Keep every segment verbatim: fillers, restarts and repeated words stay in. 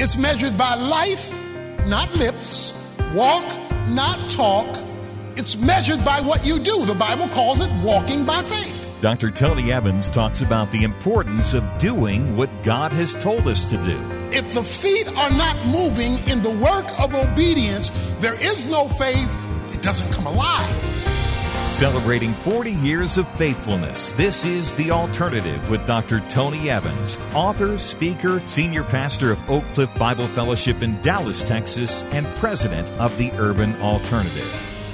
It's measured by life, not lips, walk, not talk. It's measured by what you do. The Bible calls it walking by faith. Doctor Tony Evans talks about the importance of doing what God has told us to do. If the feet are not moving in the work of obedience, there is no faith. It doesn't come alive. Celebrating forty years of faithfulness, this is The Alternative with Doctor Tony Evans, author, speaker, senior pastor of Oak Cliff Bible Fellowship in Dallas, Texas, and president of the Urban Alternative.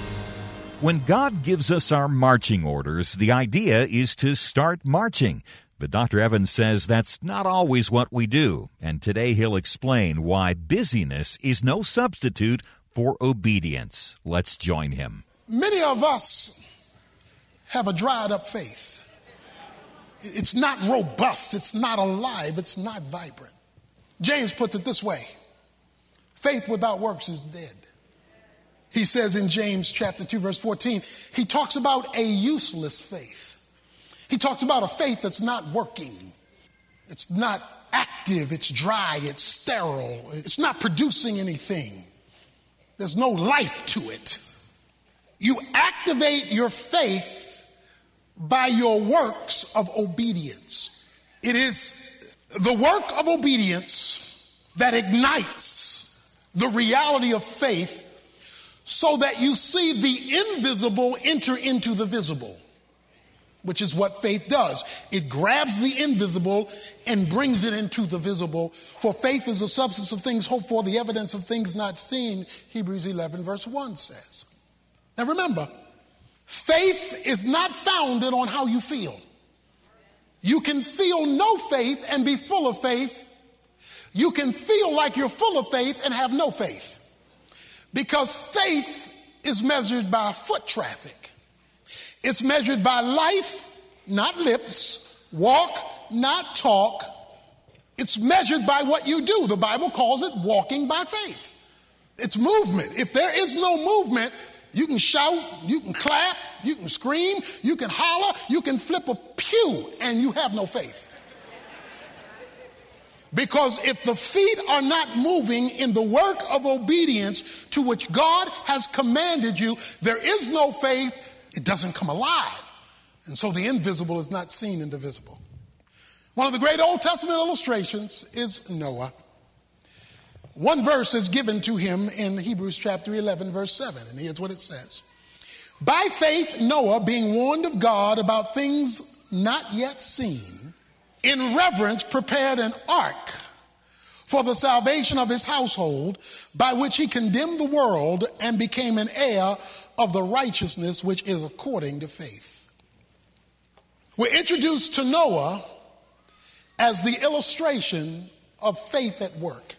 When God gives us our marching orders, the idea is to start marching. But Doctor Evans says that's not always what we do, and today he'll explain why busyness is no substitute for obedience. Let's join him. Many of us have a dried up faith. It's not robust, it's not alive, it's not vibrant. James puts it this way: faith without works is dead. He says in James chapter two, verse fourteen, he talks about a useless faith. He talks about a faith that's not working. It's not active, it's dry, it's sterile, it's not producing anything. There's no life to it. You activate your faith by your works of obedience. It is the work of obedience that ignites the reality of faith so that you see the invisible enter into the visible, which is what faith does. It grabs the invisible and brings it into the visible. For faith is the substance of things hoped for, the evidence of things not seen, Hebrews eleven verse one says. Now remember, faith is not founded on how you feel. You can feel no faith and be full of faith. You can feel like you're full of faith and have no faith. Because faith is measured by foot traffic. It's measured by life, not lips, walk, not talk. It's measured by what you do. The Bible calls it walking by faith. It's movement. If there is no movement, you can shout, you can clap, you can scream, you can holler, you can flip a pew, and you have no faith. Because if the feet are not moving in the work of obedience to which God has commanded you, there is no faith. It doesn't come alive. And so the invisible is not seen in the visible. One of the great Old Testament illustrations is Noah. One verse is given to him in Hebrews chapter eleven, verse seven, and here's what it says. By faith, Noah, being warned of God about things not yet seen, in reverence prepared an ark for the salvation of his household, by which he condemned the world and became an heir of the righteousness which is according to faith. We're introduced to Noah as the illustration of faith at work.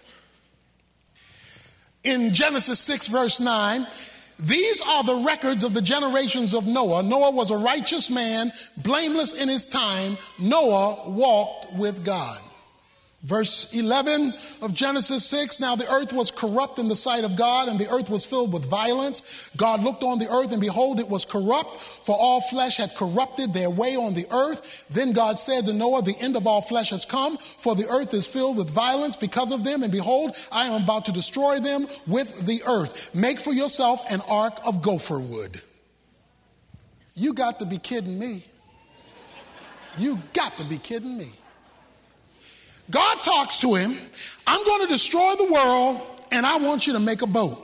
In Genesis six, verse nine, these are the records of the generations of Noah. Noah was a righteous man, blameless in his time. Noah walked with God. Verse eleven of Genesis six, now the earth was corrupt in the sight of God, and the earth was filled with violence. God looked on the earth, and behold, it was corrupt, for all flesh had corrupted their way on the earth. Then God said to Noah, the end of all flesh has come, for the earth is filled with violence because of them, and behold, I am about to destroy them with the earth. Make for yourself an ark of gopher wood. You got to be kidding me. You got to be kidding me. God talks to him, I'm going to destroy the world, and I want you to make a boat.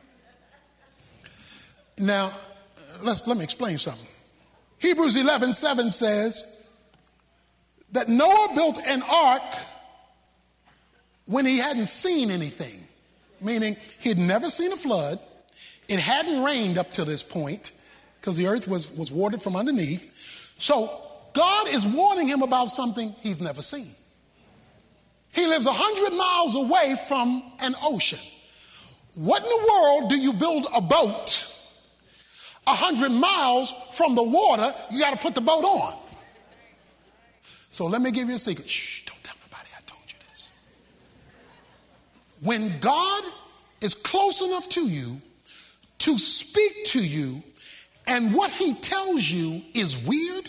Now, let's, let me explain something. Hebrews eleven seven says that Noah built an ark when he hadn't seen anything, meaning he'd never seen a flood. It hadn't rained up to this point because the earth was, was watered from underneath. So God is warning him about something he's never seen. He lives a hundred miles away from an ocean. What in the world do you build a boat a hundred miles from the water? You got to put the boat on. So let me give you a secret. Shh, don't tell nobody I told you this. When God is close enough to you to speak to you, and what he tells you is weird,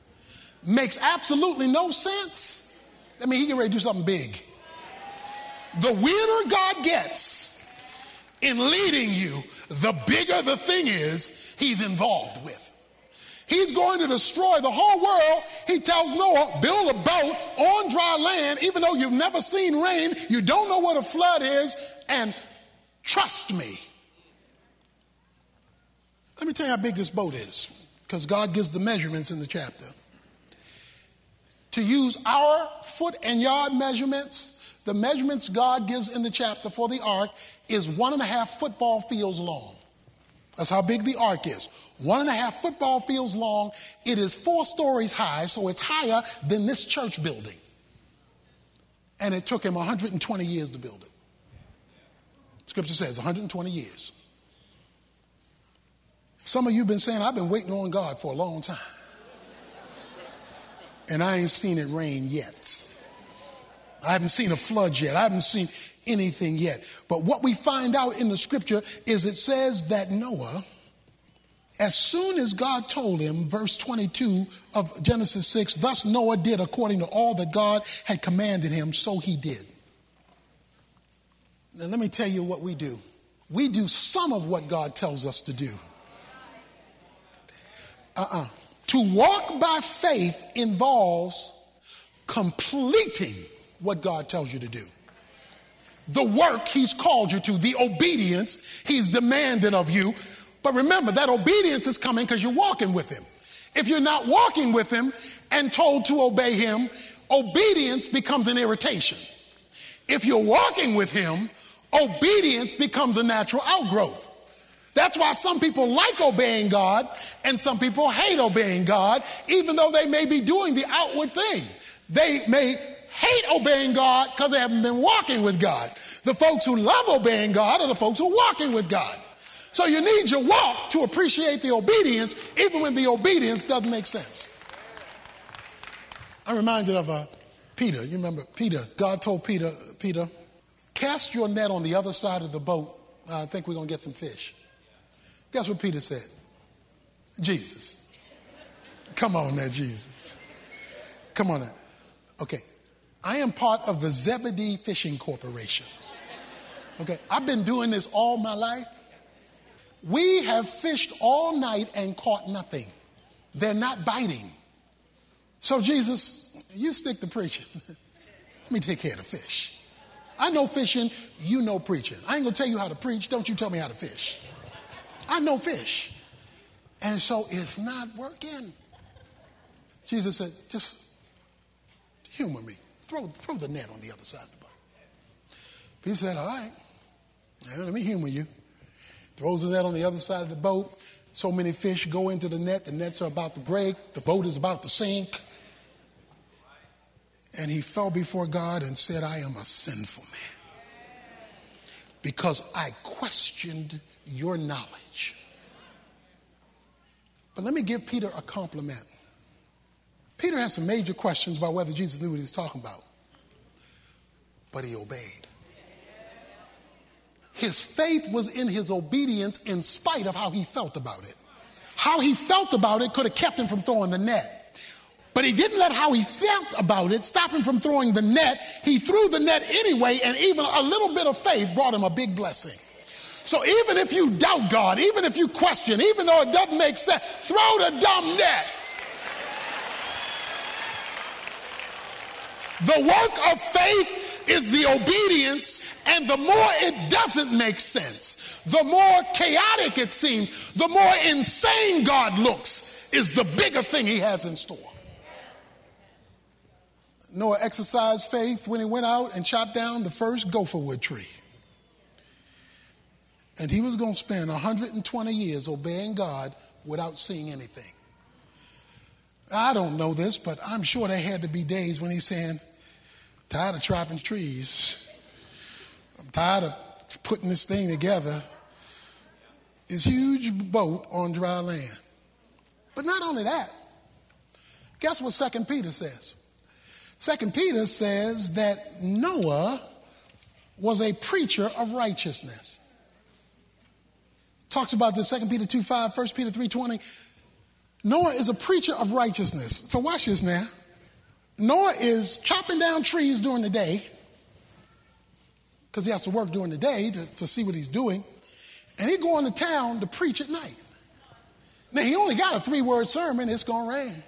makes absolutely no sense, I mean, he get ready to do something big. The weirder God gets in leading you, the bigger the thing is he's involved with. He's going to destroy the whole world. He tells Noah, build a boat on dry land, even though you've never seen rain, you don't know what a flood is, and trust me. Let me tell you how big this boat is, because God gives the measurements in the chapter. To use our foot and yard measurements, the measurements God gives in the chapter for the ark is one and a half football fields long. That's how big the ark is. One and a half football fields long. It is four stories high, so it's higher than this church building. And it took him one hundred twenty years to build it. Scripture says one hundred twenty years. Some of you have been saying, I've been waiting on God for a long time. And I ain't seen it rain yet. I haven't seen a flood yet. I haven't seen anything yet. But what we find out in the scripture is it says that Noah, as soon as God told him, verse twenty-two of Genesis six, thus Noah did according to all that God had commanded him, so he did. Now let me tell you what we do. We do some of what God tells us to do. Uh-uh. To walk by faith involves completing what God tells you to do. The work he's called you to, the obedience he's demanded of you. But remember, that obedience is coming because you're walking with him. If you're not walking with him and told to obey him, obedience becomes an irritation. If you're walking with him, obedience becomes a natural outgrowth. That's why some people like obeying God and some people hate obeying God, even though they may be doing the outward thing. They may hate obeying God because they haven't been walking with God. The folks who love obeying God are the folks who are walking with God. So you need your walk to appreciate the obedience, even when the obedience doesn't make sense. I'm reminded of uh, Peter. You remember Peter? God told Peter, Peter, cast your net on the other side of the boat. Uh, I think we're going to get some fish. Guess what Peter said? Jesus. Come on now, Jesus. Come on now. Okay. I am part of the Zebedee Fishing Corporation. Okay. I've been doing this all my life. We have fished all night and caught nothing. They're not biting. So Jesus, you stick to preaching. Let me take care of the fish. I know fishing, you know preaching. I ain't gonna tell you how to preach, don't you tell me how to fish. I know fish. And so it's not working. Jesus said, just humor me. Throw, throw the net on the other side of the boat. He said, all right, now let me humor you. Throws the net on the other side of the boat. So many fish go into the net. The nets are about to break. The boat is about to sink. And he fell before God and said, I am a sinful man because I questioned your knowledge. But let me give Peter a compliment. Peter has some major questions about whether Jesus knew what he was talking about. But he obeyed. His faith was in his obedience in spite of how he felt about it. How he felt about it could have kept him from throwing the net. But he didn't let how he felt about it stop him from throwing the net. He threw the net anyway, and even a little bit of faith brought him a big blessing. So even if you doubt God, even if you question, even though it doesn't make sense, throw the dumb net. The work of faith is the obedience, and the more it doesn't make sense, the more chaotic it seems, the more insane God looks, is the bigger thing he has in store. Noah exercised faith when he went out and chopped down the first gopher wood tree. And he was going to spend one hundred twenty years obeying God without seeing anything. I don't know this, but I'm sure there had to be days when he's saying, tired of chopping trees. I'm tired of putting this thing together. This huge boat on dry land. But not only that, guess what Second Peter says? Second Peter says that Noah was a preacher of righteousness. Talks about this, Second Peter two five, First Peter three twenty. Noah is a preacher of righteousness. So watch this now. Noah is chopping down trees during the day because he has to work during the day to, to see what he's doing. And he going to town to preach at night. Now, he only got a three-word sermon, it's going to rain.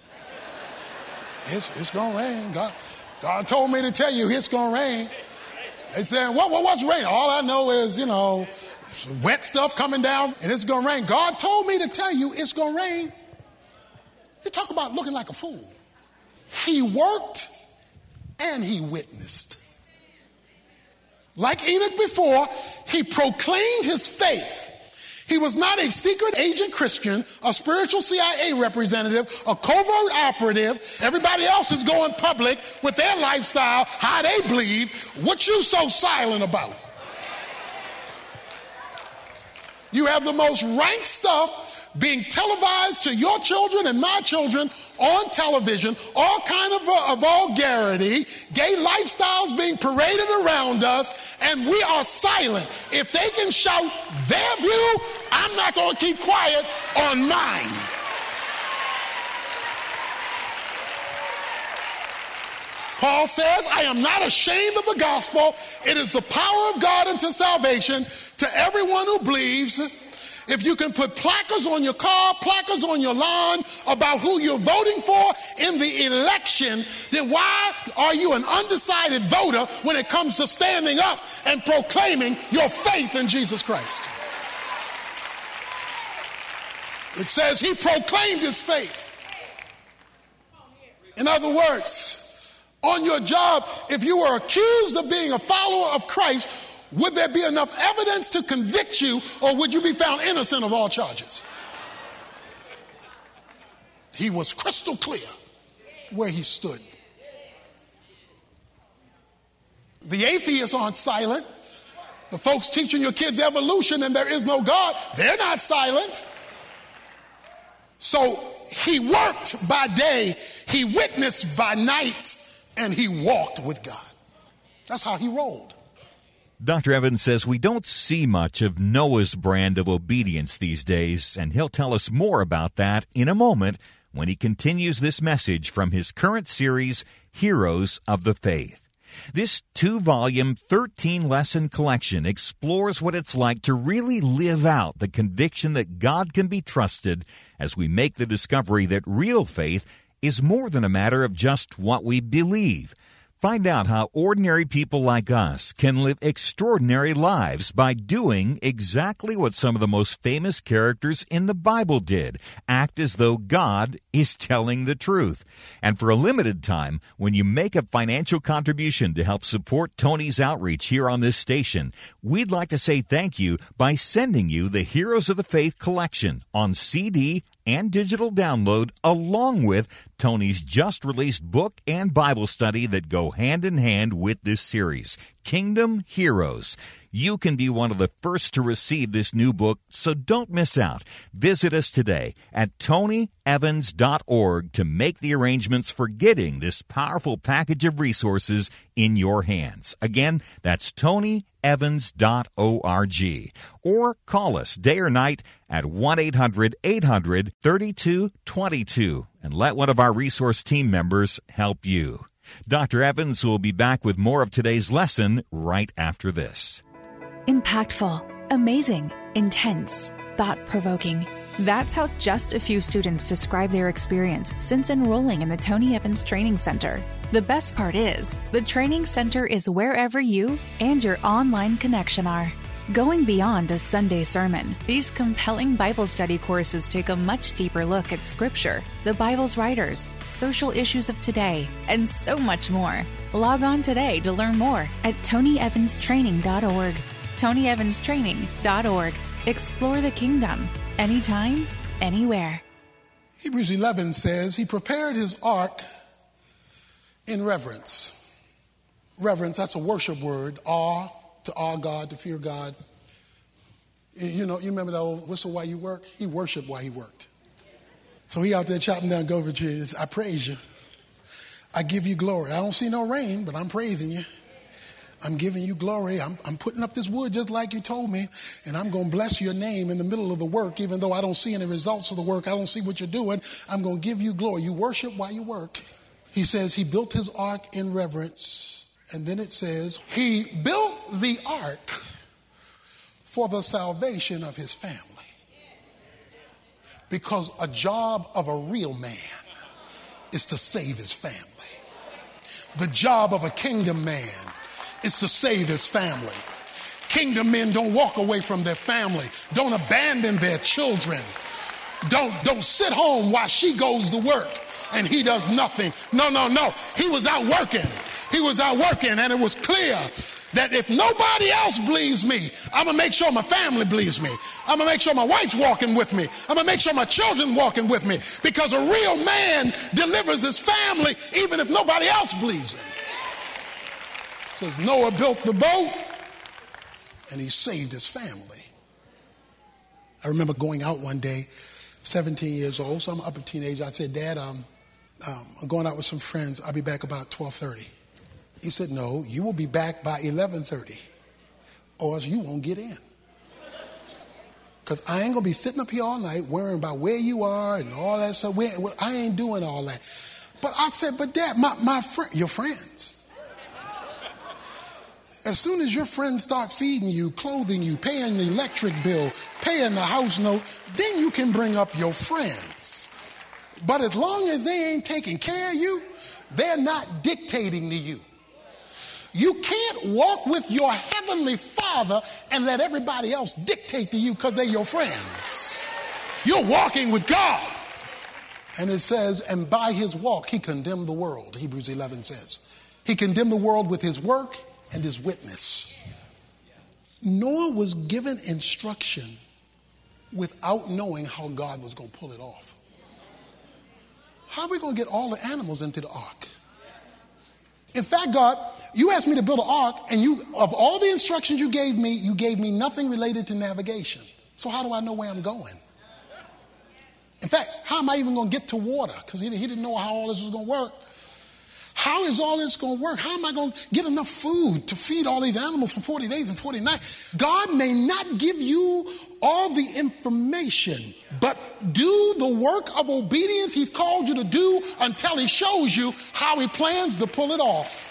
It's, it's going to rain. God, God told me to tell you it's going to rain. They said, what, what, what's rain? All I know is, you know, wet stuff coming down and it's going to rain. God told me to tell you it's going to rain. You talk about looking like a fool. He worked and he witnessed. Like Enoch before, he proclaimed his faith. He was not a secret agent Christian, a spiritual C I A representative, a covert operative. Everybody else is going public with their lifestyle, how they believe. What you so silent about? You have the most rank stuff being televised to your children and my children on television, all kind of uh, vulgarity, gay lifestyles being paraded around us, and we are silent. If they can shout their view, I'm not going to keep quiet on mine. Paul says, I am not ashamed of the gospel. It is the power of God unto salvation to everyone who believes. If you can put placards on your car, placards on your lawn about who you're voting for in the election, then why are you an undecided voter when it comes to standing up and proclaiming your faith in Jesus Christ? It says he proclaimed his faith. In other words, on your job, if you were accused of being a follower of Christ, would there be enough evidence to convict you, or would you be found innocent of all charges? He was crystal clear where he stood. The atheists aren't silent. The folks teaching your kids evolution and there is no God, they're not silent. So he worked by day, he witnessed by night, and he walked with God. That's how he rolled. Doctor Evans says we don't see much of Noah's brand of obedience these days, and he'll tell us more about that in a moment when he continues this message from his current series, Heroes of the Faith. This two-volume, thirteen-lesson collection explores what it's like to really live out the conviction that God can be trusted as we make the discovery that real faith is more than a matter of just what we believe. Find out how ordinary people like us can live extraordinary lives by doing exactly what some of the most famous characters in the Bible did, act as though God is telling the truth. And for a limited time, when you make a financial contribution to help support Tony's outreach here on this station, we'd like to say thank you by sending you the Heroes of the Faith collection on C D and digital download, along with Tony's just-released book and Bible study that go hand-in-hand with this series, Kingdom Heroes. You can be one of the first to receive this new book, so don't miss out. Visit us today at tony evans dot org to make the arrangements for getting this powerful package of resources in your hands. Again, that's tony evans dot org. Or call us day or night at one eight hundred eight hundred thirty-two twenty-two and let one of our resource team members help you. Doctor Evans will be back with more of today's lesson right after this. Impactful, amazing, intense, thought-provoking. That's how just a few students describe their experience since enrolling in the Tony Evans Training Center. The best part is, the Training Center is wherever you and your online connection are. Going beyond a Sunday sermon, these compelling Bible study courses take a much deeper look at Scripture, the Bible's writers, social issues of today, and so much more. Log on today to learn more at tony evans training dot org. tony evans training dot org. Explore the kingdom, anytime, anywhere. Hebrews eleven says, he prepared his ark in reverence. Reverence, that's a worship word, awe. To awe God, to fear God. You know, you remember that old whistle while you work? He worshiped while he worked. So he out there chopping down gopher trees. I praise you. I give you glory. I don't see no rain, but I'm praising you. I'm giving you glory. I'm, I'm putting up this wood just like you told me, and I'm going to bless your name in the middle of the work, even though I don't see any results of the work. I don't see what you're doing. I'm going to give you glory. You worship while you work. He says he built his ark in reverence. And then it says he built the ark for the salvation of his family. Because a job of a real man is to save his family. The job of a kingdom man is to save his family. Kingdom men don't walk away from their family. Don't abandon their children. Don't, don't sit home while she goes to work and he does nothing. No, no, no. He was out working. He was out working, and it was clear that if nobody else believes me, I'm going to make sure my family believes me. I'm going to make sure my wife's walking with me. I'm going to make sure my children walking with me, because a real man delivers his family even if nobody else believes him. It says Noah built the boat and he saved his family. I remember going out one day, seventeen years old, so I'm an upper teenager. I said, Dad, um, um, I'm going out with some friends. I'll be back about twelve thirty. He said, no, you will be back by eleven thirty or else you won't get in. Because I ain't going to be sitting up here all night worrying about where you are and all that stuff. I ain't doing all that. But I said, but Dad, my, my friend, your friends. As soon as your friends start feeding you, clothing you, paying the electric bill, paying the house note, then you can bring up your friends. But as long as they ain't taking care of you, they're not dictating to you. You can't walk with your heavenly Father and let everybody else dictate to you because they're your friends. You're walking with God. And it says, and by his walk, he condemned the world, Hebrews eleven says. He condemned the world with his work and his witness. Noah was given instruction without knowing how God was going to pull it off. How are we going to get all the animals into the ark? In fact, God, you asked me to build an ark, and you, of all the instructions you gave me, you gave me nothing related to navigation. So how do I know where I'm going? In fact, how am I even going to get to water? Because he, he didn't know how all this was going to work. How is all this going to work? How am I going to get enough food to feed all these animals for forty days and forty nights? God may not give you all the information, but do the work of obedience he's called you to do until he shows you how he plans to pull it off.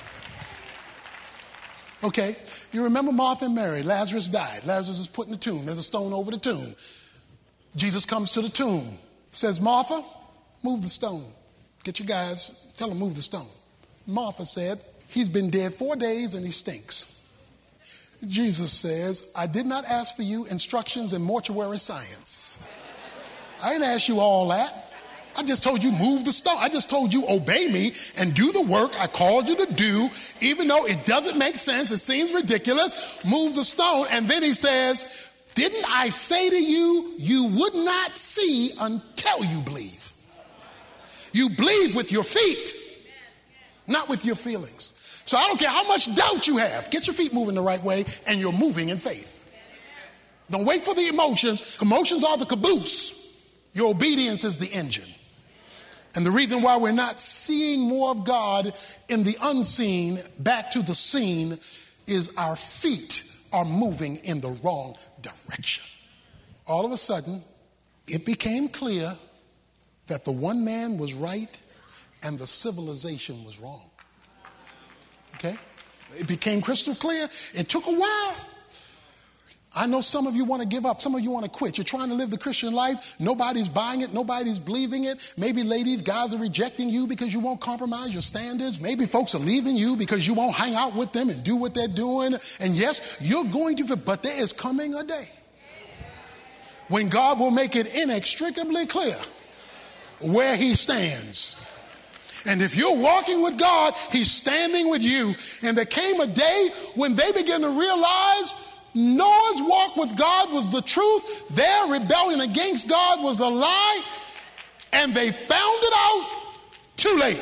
Okay, you remember Martha and Mary. Lazarus died. Lazarus is put in the tomb. There's a stone over the tomb. Jesus comes to the tomb, says, Martha, move the stone. Get your guys, tell them move the stone. Martha said, he's been dead four days and he stinks. Jesus says, I did not ask for you instructions in mortuary science. I didn't ask you all that. I just told you move the stone. I just told you obey me and do the work I called you to do, even though it doesn't make sense. It seems ridiculous. Move the stone. And then he says, didn't I say to you, you would not see until you believe. You believe with your feet, not with your feelings. So I don't care how much doubt you have. Get your feet moving the right way and you're moving in faith. Don't wait for the emotions. Emotions are the caboose. Your obedience is the engine. And the reason why we're not seeing more of God in the unseen back to the scene is our feet are moving in the wrong direction. All of a sudden, it became clear that the one man was right and the civilization was wrong. Okay? It became crystal clear. It took a while. I know some of you want to give up. Some of you want to quit. You're trying to live the Christian life. Nobody's buying it. Nobody's believing it. Maybe ladies, guys are rejecting you because you won't compromise your standards. Maybe folks are leaving you because you won't hang out with them and do what they're doing. And yes, you're going to, but there is coming a day when God will make it inextricably clear where he stands. And if you're walking with God, he's standing with you. And there came a day when they began to realize Noah's walk with God was the truth. Their rebellion against God was a lie. And they found it out too late.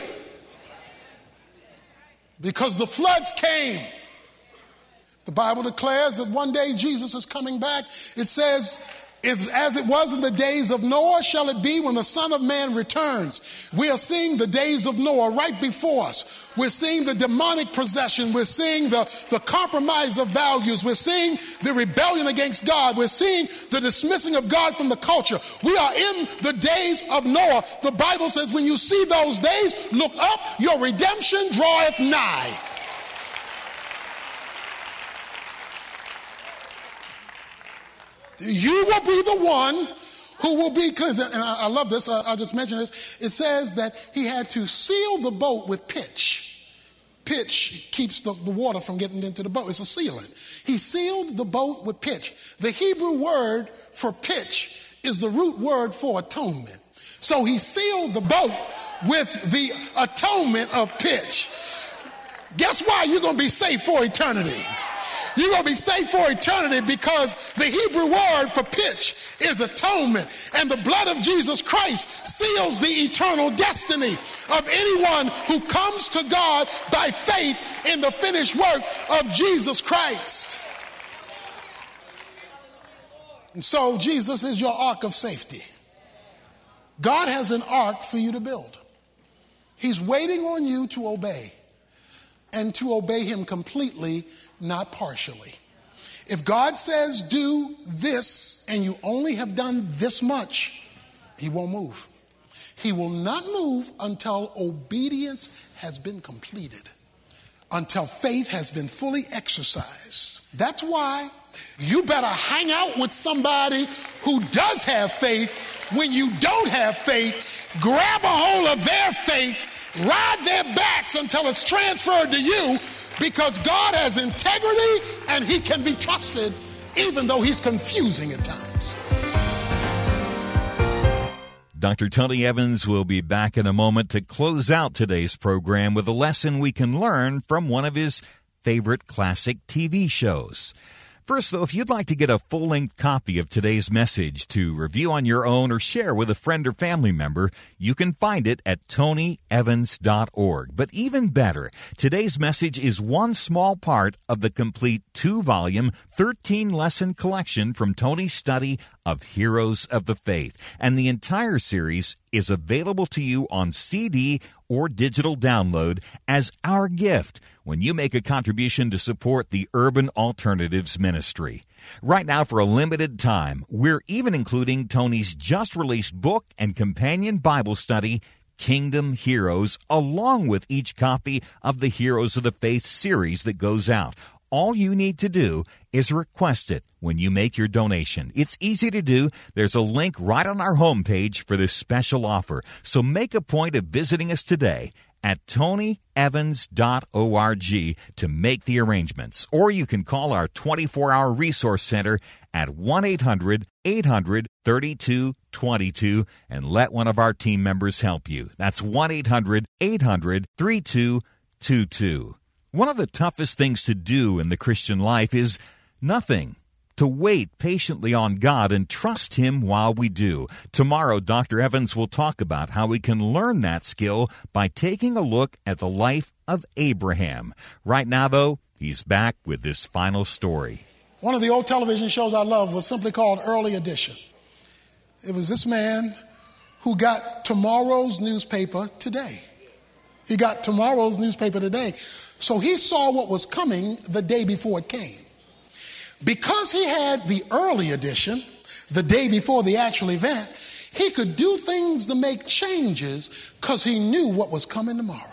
Because the floods came. The Bible declares that one day Jesus is coming back. It says, If, as it was in the days of Noah, shall it be when the Son of Man returns. We are seeing the days of Noah right before us. We're seeing the demonic possession. We're seeing the, the compromise of values. We're seeing the rebellion against God. We're seeing the dismissing of God from the culture. We are in the days of Noah. The Bible says when you see those days, look up, your redemption draweth nigh. You will be the one who will be cleansed. And I, I love this. I, I'll just mention this. It says that he had to seal the boat with pitch. Pitch keeps the, the water from getting into the boat. It's a sealant. He sealed the boat with pitch. The Hebrew word for pitch is the root word for atonement. So he sealed the boat with the atonement of pitch. Guess why you're going to be safe for eternity? You're going to be safe for eternity because the Hebrew word for pitch is atonement. And the blood of Jesus Christ seals the eternal destiny of anyone who comes to God by faith in the finished work of Jesus Christ. And so Jesus is your ark of safety. God has an ark for you to build. He's waiting on you to obey, and to obey him completely, not partially. If God says do this and you only have done this much, he won't move. He will not move until obedience has been completed, until faith has been fully exercised. That's why you better hang out with somebody who does have faith when you don't have faith. Grab a hold of their faith, ride their backs until it's transferred to you, because God has integrity and he can be trusted even though he's confusing at times. Doctor Tony Evans will be back in a moment to close out today's program with a lesson we can learn from one of his favorite classic T V shows. First, though, if you'd like to get a full-length copy of today's message to review on your own or share with a friend or family member, you can find it at tony evans dot org. But even better, today's message is one small part of the complete two-volume, thirteen-lesson collection from Tony's study of Heroes of the Faith. And the entire series is available to you on C D or digital download as our gift when you make a contribution to support the Urban Alternatives Ministry. Right now, for a limited time, we're even including Tony's just-released book and companion Bible study, Kingdom Heroes, along with each copy of the Heroes of the Faith series that goes out. All you need to do is request it when you make your donation. It's easy to do. There's a link right on our homepage for this special offer. So make a point of visiting us today at tony evans dot org to make the arrangements. Or you can call our twenty-four hour resource center at one eight hundred eight hundred thirty-two twenty-two and let one of our team members help you. That's one eight hundred eight hundred thirty-two twenty-two. One of the toughest things to do in the Christian life is nothing. To wait patiently on God and trust him while we do. Tomorrow, Doctor Evans will talk about how we can learn that skill by taking a look at the life of Abraham. Right now, though, he's back with this final story. One of the old television shows I love was simply called Early Edition. It was this man who got tomorrow's newspaper today. He got tomorrow's newspaper today. So he saw what was coming the day before it came. Because he had the early edition, the day before the actual event, he could do things to make changes because he knew what was coming tomorrow.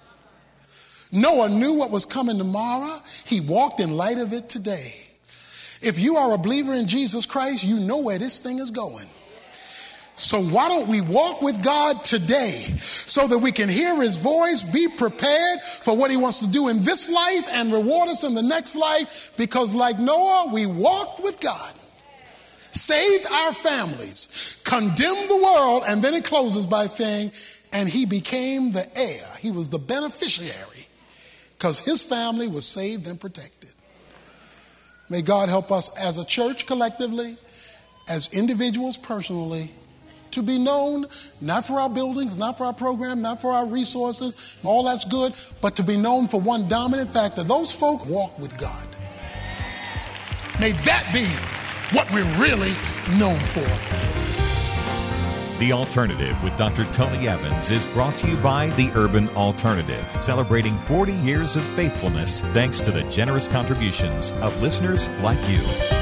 Noah knew what was coming tomorrow. He walked in light of it today. If you are a believer in Jesus Christ, you know where this thing is going. So why don't we walk with God today so that we can hear his voice, be prepared for what he wants to do in this life and reward us in the next life? Because like Noah, we walked with God, saved our families, condemned the world, and then it closes by saying, and he became the heir. He was the beneficiary because his family was saved and protected. May God help us as a church collectively, as individuals personally, to be known, not for our buildings, not for our program, not for our resources, all that's good, but to be known for one dominant fact, that those folk walk with God. May that be what we're really known for. The Alternative with Doctor Tony Evans is brought to you by the Urban Alternative, celebrating forty years of faithfulness thanks to the generous contributions of listeners like you.